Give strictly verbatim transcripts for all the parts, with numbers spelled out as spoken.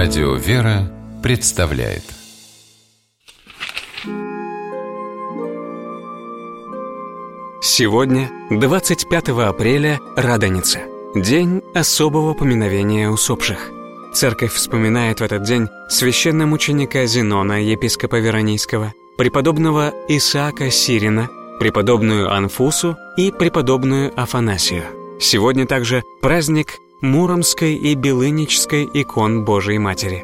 Радио «Вера» представляет Сегодня, двадцать пятого апреля, Радоница, день особого поминовения усопших. Церковь вспоминает в этот день священномученика Зенона, епископа Веронийского, преподобного Исаака Сирина, преподобную Анфусу и преподобную Афанасию. Сегодня также праздник Муромской и Белынической икон Божией Матери.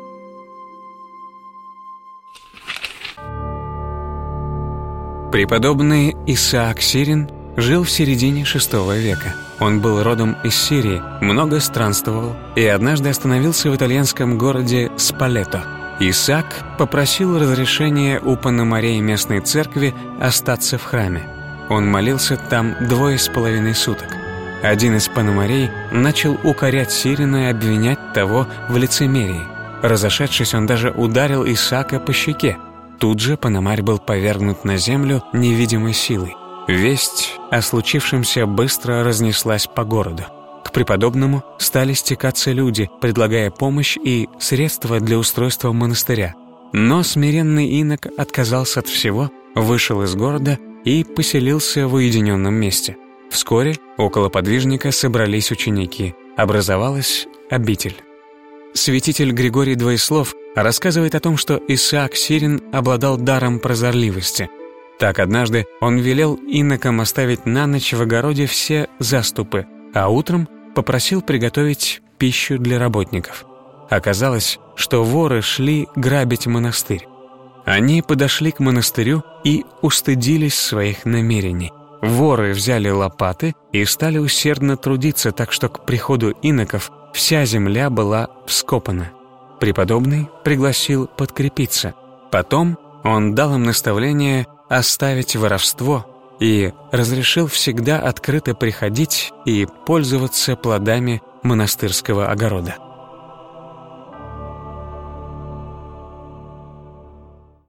Преподобный Исаак Сирин жил в середине шестого века. Он был родом из Сирии, много странствовал и однажды остановился в итальянском городе Спалетто. Исаак попросил разрешения у пономарей местной церкви остаться в храме. Он молился там двое с половиной суток. Один из пономарей начал укорять Сирина и обвинять того в лицемерии. Разошедшись, он даже ударил Исаака по щеке. Тут же пономарь был повергнут на землю невидимой силой. Весть о случившемся быстро разнеслась по городу. К преподобному стали стекаться люди, предлагая помощь и средства для устройства монастыря. Но смиренный инок отказался от всего, вышел из города и поселился в уединенном месте. Вскоре около подвижника собрались ученики. Образовалась обитель. Святитель Григорий Двоеслов рассказывает о том, что Исаак Сирин обладал даром прозорливости. Так однажды он велел инокам оставить на ночь в огороде все заступы, а утром попросил приготовить пищу для работников. Оказалось, что воры шли грабить монастырь. Они подошли к монастырю и устыдились своих намерений. Воры взяли лопаты и стали усердно трудиться, так что к приходу иноков вся земля была вскопана. Преподобный пригласил подкрепиться. Потом он дал им наставление оставить воровство и разрешил всегда открыто приходить и пользоваться плодами монастырского огорода.